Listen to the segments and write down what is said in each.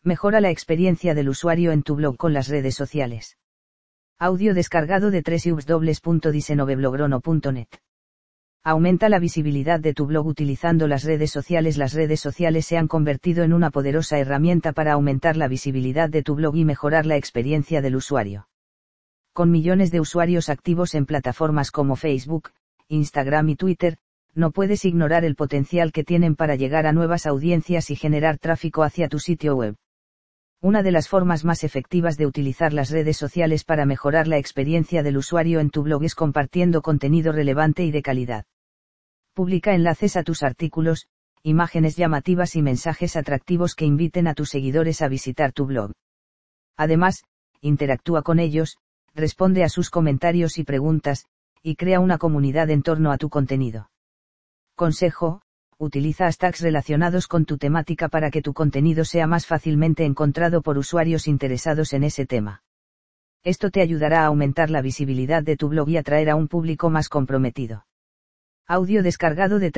Mejora la experiencia del usuario en tu blog con las redes sociales. Audio descargado de www.diseñoveblogro.net. Aumenta la visibilidad de tu blog utilizando las redes sociales. Las redes sociales se han convertido en una poderosa herramienta para aumentar la visibilidad de tu blog y mejorar la experiencia del usuario. Con millones de usuarios activos en plataformas como Facebook, Instagram y Twitter, no puedes ignorar el potencial que tienen para llegar a nuevas audiencias y generar tráfico hacia tu sitio web. Una de las formas más efectivas de utilizar las redes sociales para mejorar la experiencia del usuario en tu blog es compartiendo contenido relevante y de calidad. Publica enlaces a tus artículos, imágenes llamativas y mensajes atractivos que inviten a tus seguidores a visitar tu blog. Además, interactúa con ellos, responde a sus comentarios y preguntas, y crea una comunidad en torno a tu contenido. Consejo: utiliza hashtags relacionados con tu temática para que tu contenido sea más fácilmente encontrado por usuarios interesados en ese tema. Esto te ayudará a aumentar la visibilidad de tu blog y atraer a un público más comprometido. Audio descargado de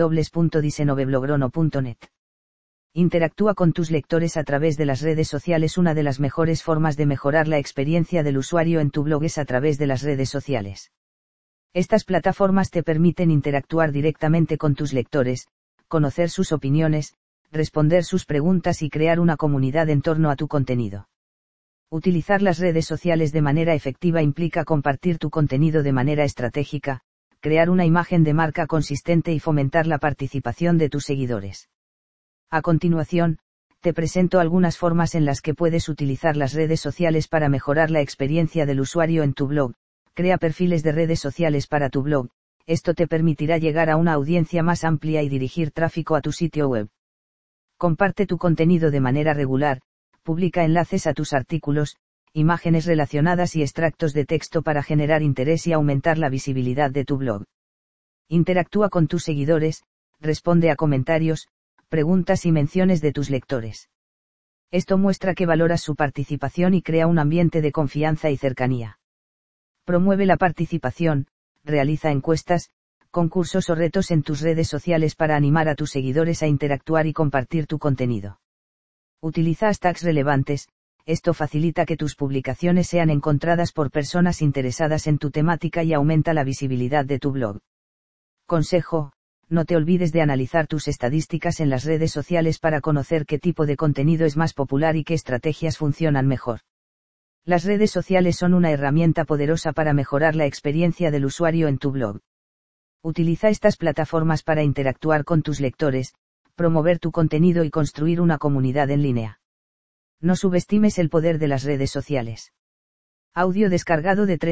www.diseñoveblogro.net. Interactúa con tus lectores a través de las redes sociales. Una de las mejores formas de mejorar la experiencia del usuario en tu blog es a través de las redes sociales. Estas plataformas te permiten interactuar directamente con tus lectores, conocer sus opiniones, responder sus preguntas y crear una comunidad en torno a tu contenido. Utilizar las redes sociales de manera efectiva implica compartir tu contenido de manera estratégica, crear una imagen de marca consistente y fomentar la participación de tus seguidores. A continuación, te presento algunas formas en las que puedes utilizar las redes sociales para mejorar la experiencia del usuario en tu blog. Crea perfiles de redes sociales para tu blog. Esto te permitirá llegar a una audiencia más amplia y dirigir tráfico a tu sitio web. Comparte tu contenido de manera regular, publica enlaces a tus artículos, imágenes relacionadas y extractos de texto para generar interés y aumentar la visibilidad de tu blog. Interactúa con tus seguidores, responde a comentarios, preguntas y menciones de tus lectores. Esto muestra que valoras su participación y crea un ambiente de confianza y cercanía. Promueve la participación, realiza encuestas, concursos o retos en tus redes sociales para animar a tus seguidores a interactuar y compartir tu contenido. Utiliza hashtags relevantes, esto facilita que tus publicaciones sean encontradas por personas interesadas en tu temática y aumenta la visibilidad de tu blog. Consejo: no te olvides de analizar tus estadísticas en las redes sociales para conocer qué tipo de contenido es más popular y qué estrategias funcionan mejor. Las redes sociales son una herramienta poderosa para mejorar la experiencia del usuario en tu blog. Utiliza estas plataformas para interactuar con tus lectores, promover tu contenido y construir una comunidad en línea. No subestimes el poder de las redes sociales. Audio descargado de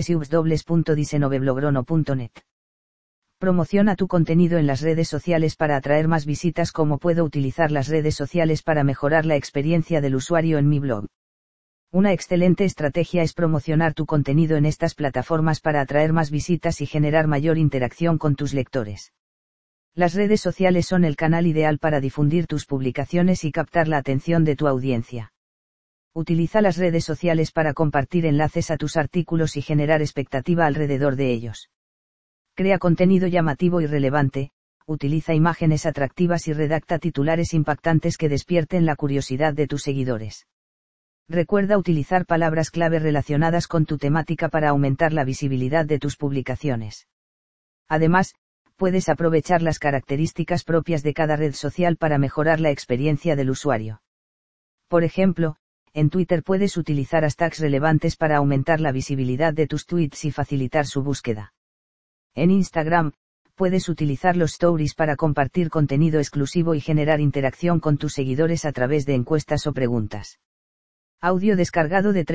www.diseñoveblogro.net. Promociona tu contenido en las redes sociales para atraer más visitas. ¿Cómo puedo utilizar las redes sociales para mejorar la experiencia del usuario en mi blog? Una excelente estrategia es promocionar tu contenido en estas plataformas para atraer más visitas y generar mayor interacción con tus lectores. Las redes sociales son el canal ideal para difundir tus publicaciones y captar la atención de tu audiencia. Utiliza las redes sociales para compartir enlaces a tus artículos y generar expectativa alrededor de ellos. Crea contenido llamativo y relevante, utiliza imágenes atractivas y redacta titulares impactantes que despierten la curiosidad de tus seguidores. Recuerda utilizar palabras clave relacionadas con tu temática para aumentar la visibilidad de tus publicaciones. Además, puedes aprovechar las características propias de cada red social para mejorar la experiencia del usuario. Por ejemplo, en Twitter puedes utilizar hashtags relevantes para aumentar la visibilidad de tus tweets y facilitar su búsqueda. En Instagram, puedes utilizar los stories para compartir contenido exclusivo y generar interacción con tus seguidores a través de encuestas o preguntas. Audio descargado de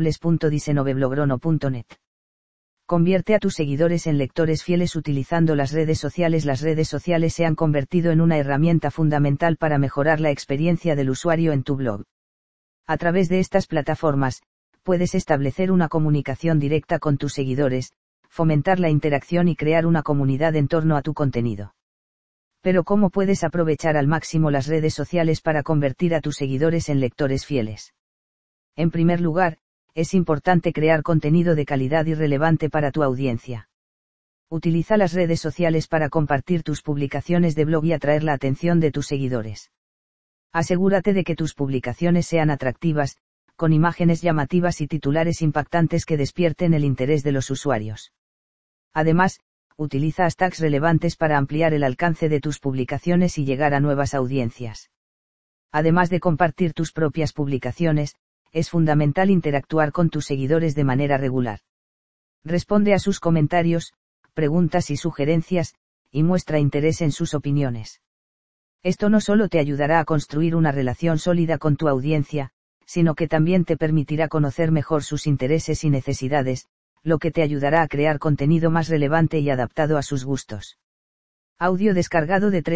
www.diseñoveblogro.net. Convierte a tus seguidores en lectores fieles utilizando las redes sociales. Las redes sociales se han convertido en una herramienta fundamental para mejorar la experiencia del usuario en tu blog. A través de estas plataformas, puedes establecer una comunicación directa con tus seguidores, fomentar la interacción y crear una comunidad en torno a tu contenido. Pero ¿cómo puedes aprovechar al máximo las redes sociales para convertir a tus seguidores en lectores fieles? En primer lugar, es importante crear contenido de calidad y relevante para tu audiencia. Utiliza las redes sociales para compartir tus publicaciones de blog y atraer la atención de tus seguidores. Asegúrate de que tus publicaciones sean atractivas, con imágenes llamativas y titulares impactantes que despierten el interés de los usuarios. Además, utiliza hashtags relevantes para ampliar el alcance de tus publicaciones y llegar a nuevas audiencias. Además de compartir tus propias publicaciones, es fundamental interactuar con tus seguidores de manera regular. Responde a sus comentarios, preguntas y sugerencias, y muestra interés en sus opiniones. Esto no solo te ayudará a construir una relación sólida con tu audiencia, sino que también te permitirá conocer mejor sus intereses y necesidades, lo que te ayudará a crear contenido más relevante y adaptado a sus gustos. Audio descargado de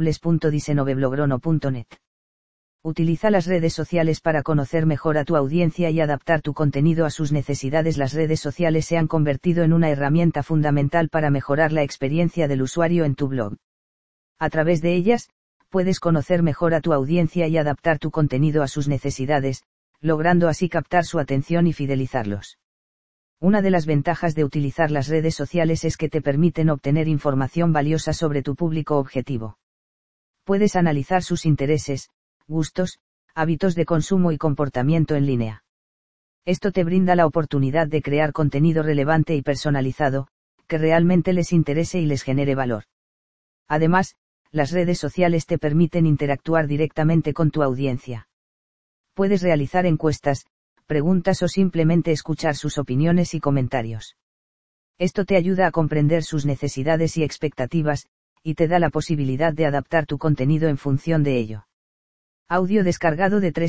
www.diseñoveblogro.net. Utiliza las redes sociales para conocer mejor a tu audiencia y adaptar tu contenido a sus necesidades. Las redes sociales se han convertido en una herramienta fundamental para mejorar la experiencia del usuario en tu blog. A través de ellas, puedes conocer mejor a tu audiencia y adaptar tu contenido a sus necesidades, logrando así captar su atención y fidelizarlos. Una de las ventajas de utilizar las redes sociales es que te permiten obtener información valiosa sobre tu público objetivo. Puedes analizar sus intereses, gustos, hábitos de consumo y comportamiento en línea. Esto te brinda la oportunidad de crear contenido relevante y personalizado, que realmente les interese y les genere valor. Además, las redes sociales te permiten interactuar directamente con tu audiencia. Puedes realizar encuestas, preguntas o simplemente escuchar sus opiniones y comentarios. Esto te ayuda a comprender sus necesidades y expectativas, y te da la posibilidad de adaptar tu contenido en función de ello. Audio descargado de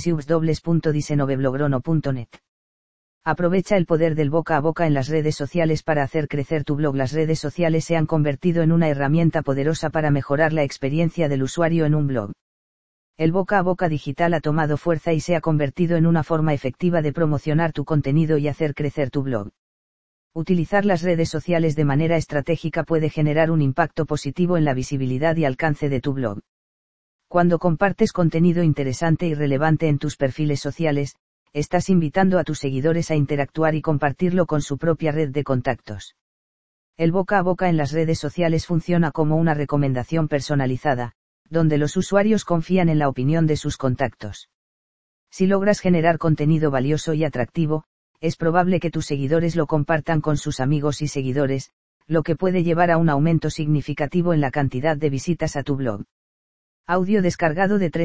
www.diseñoveblogro.net. Aprovecha el poder del boca a boca en las redes sociales para hacer crecer tu blog. Las redes sociales se han convertido en una herramienta poderosa para mejorar la experiencia del usuario en un blog. El boca a boca digital ha tomado fuerza y se ha convertido en una forma efectiva de promocionar tu contenido y hacer crecer tu blog. Utilizar las redes sociales de manera estratégica puede generar un impacto positivo en la visibilidad y alcance de tu blog. Cuando compartes contenido interesante y relevante en tus perfiles sociales, estás invitando a tus seguidores a interactuar y compartirlo con su propia red de contactos. El boca a boca en las redes sociales funciona como una recomendación personalizada, donde los usuarios confían en la opinión de sus contactos. Si logras generar contenido valioso y atractivo, es probable que tus seguidores lo compartan con sus amigos y seguidores, lo que puede llevar a un aumento significativo en la cantidad de visitas a tu blog. Audio descargado de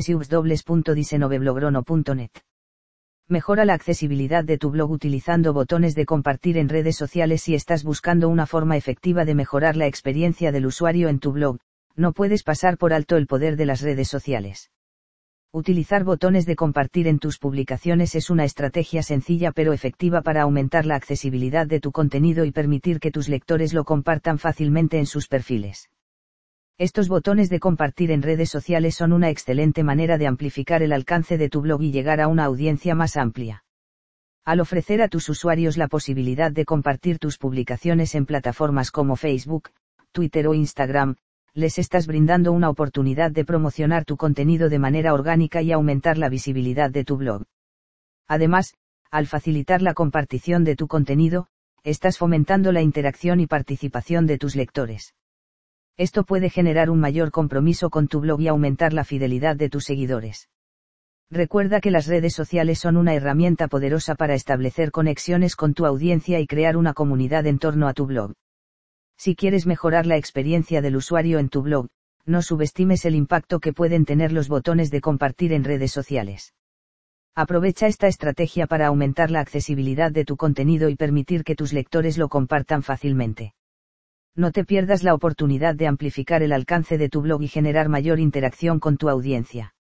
www.diseñoveblogro.net. Mejora la accesibilidad de tu blog utilizando botones de compartir en redes sociales. Si estás buscando una forma efectiva de mejorar la experiencia del usuario en tu blog, no puedes pasar por alto el poder de las redes sociales. Utilizar botones de compartir en tus publicaciones es una estrategia sencilla pero efectiva para aumentar la accesibilidad de tu contenido y permitir que tus lectores lo compartan fácilmente en sus perfiles. Estos botones de compartir en redes sociales son una excelente manera de amplificar el alcance de tu blog y llegar a una audiencia más amplia. Al ofrecer a tus usuarios la posibilidad de compartir tus publicaciones en plataformas como Facebook, Twitter o Instagram, les estás brindando una oportunidad de promocionar tu contenido de manera orgánica y aumentar la visibilidad de tu blog. Además, al facilitar la compartición de tu contenido, estás fomentando la interacción y participación de tus lectores. Esto puede generar un mayor compromiso con tu blog y aumentar la fidelidad de tus seguidores. Recuerda que las redes sociales son una herramienta poderosa para establecer conexiones con tu audiencia y crear una comunidad en torno a tu blog. Si quieres mejorar la experiencia del usuario en tu blog, no subestimes el impacto que pueden tener los botones de compartir en redes sociales. Aprovecha esta estrategia para aumentar la accesibilidad de tu contenido y permitir que tus lectores lo compartan fácilmente. No te pierdas la oportunidad de amplificar el alcance de tu blog y generar mayor interacción con tu audiencia.